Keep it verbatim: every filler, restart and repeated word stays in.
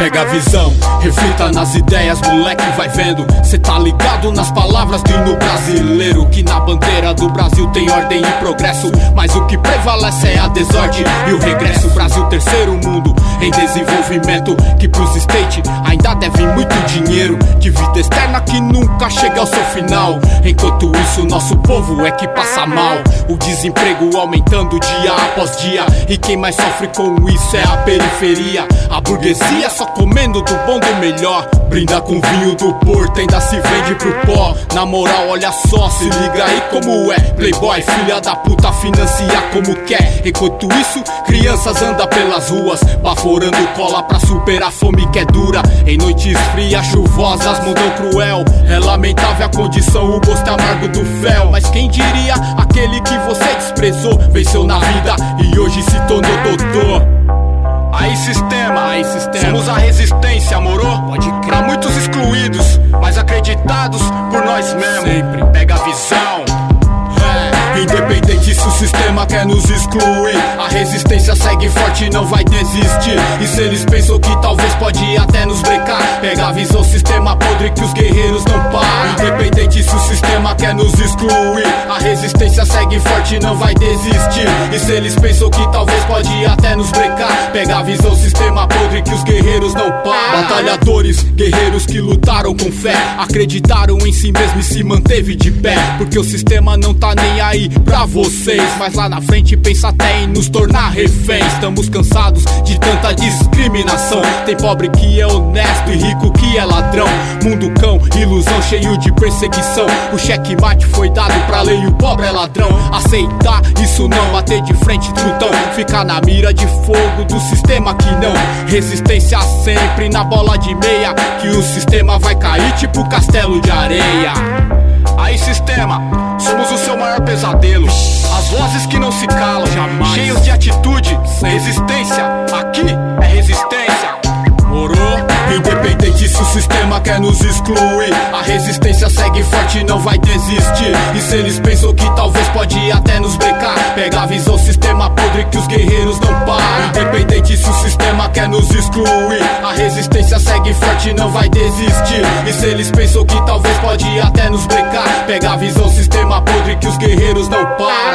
Pega a visão, reflita nas ideias, moleque, vai vendo. Cê tá ligado nas palavras do hino brasileiro, que na bandeira do Brasil tem ordem e progresso, mas o que prevalece é a desordem e o regresso. Brasil terceiro mundo em desenvolvimento, que pros state ainda deve muito dinheiro, de vida externa que nunca chega ao seu final. Enquanto isso nosso povo é que passa mal, o desemprego aumentando dia após dia, e quem mais sofre com isso é a periferia. A burguesia só comendo do bom do melhor, brinda com vinho do Porto, ainda se vende pro pó. Na moral, olha só, se liga aí como é. Playboy, filha da puta, financia como quer. Enquanto isso, crianças andam pelas ruas, baforando cola pra superar a fome que é dura. Em noites frias, chuvosas, mundão cruel. É lamentável a condição, o gosto amargo do fel. Mas quem diria, aquele que você desprezou venceu na vida e hoje se tornou doutor. Aí sistema, aí sistema, somos a resistência, moro? Pode crer. Pra muitos excluídos, mas acreditados por nós mesmos. Sempre pega a visão. É. Independente se o sistema quer nos excluir, a resistência segue forte e não vai desistir. E se eles pensam que talvez pode até nos brecar, pega a visão, sistema podre que os guerreiros não param. Independente se o sistema quer nos excluir, a resistência segue forte e não vai desistir. E se eles pensam que talvez pode até nos brecar, pega a visão, sistema podre que os guerreiros não param. Batalhadores, guerreiros que lutaram com fé, acreditaram em si mesmo e se manteve de pé. Porque o sistema não tá nem aí pra vocês, mas lá na frente pensa até em nos tornar reféns. Estamos cansados de tanta discriminação, tem pobre que é honesto e rico que é ladrão. Mundo cão, ilusão cheio de perseguição. O checkmate foi dado pra lei e o pobre é ladrão. Aceitar isso não, bater de frente trutão, ficar na mira de fogo do sistema que não. Resistência sempre na bola de meia, que o sistema vai cair tipo castelo de areia. Aí sistema, somos o seu maior pesadelo, as vozes que não se calam, jamais. Cheios de atitude, resistência, aqui é resistência. Morou? Independente se o sistema quer nos excluir, a resistência segue forte e não vai desistir. E se eles pensam que talvez pode até nos brecar, pega a visão, sistema podre que os guerreiros não param. Independente se o sistema quer nos excluir, a resistência segue forte e não vai desistir. E se eles pensam que talvez pode até nos brecar, pega a visão, sistema podre que os guerreiros não param.